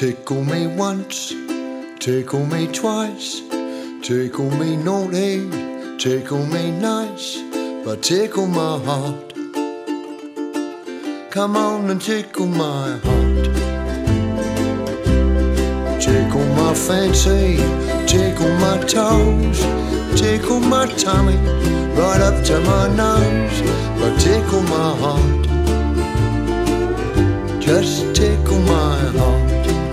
Tickle me once, tickle me twice, tickle me naughty, tickle me nice, but tickle my heart. Come on and tickle my heart. Tickle my fancy, tickle my toes, tickle my tummy, right up to my nose, but tickle my heart. Just tickle my heart.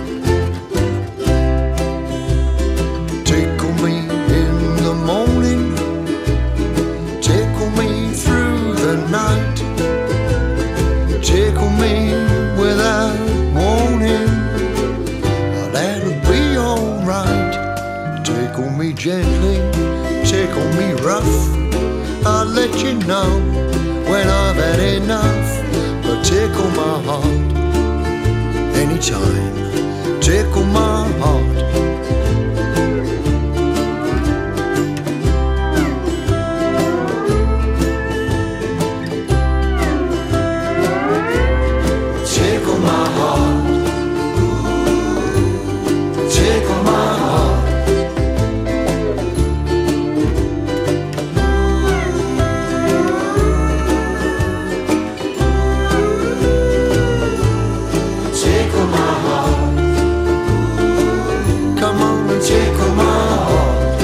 Tickle me in the morning, tickle me through the night, tickle me without warning, that'll be alright. Tickle me gently, tickle me rough, I'll let you know when I've had enough, but tickle my heart anytime, tickle my heart. Tickle my heart.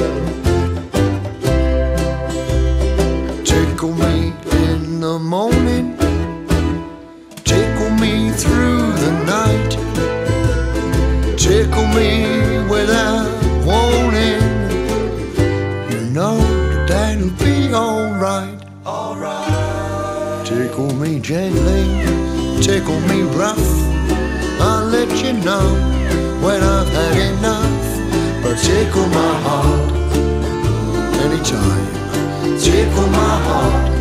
Tickle me in the morning, tickle me through the night, tickle me without warning. You know that that'll be alright. Alright. Tickle me gently, tickle me rough, I'll let you know when I've had enough. But tickle my heart anytime, tickle my heart.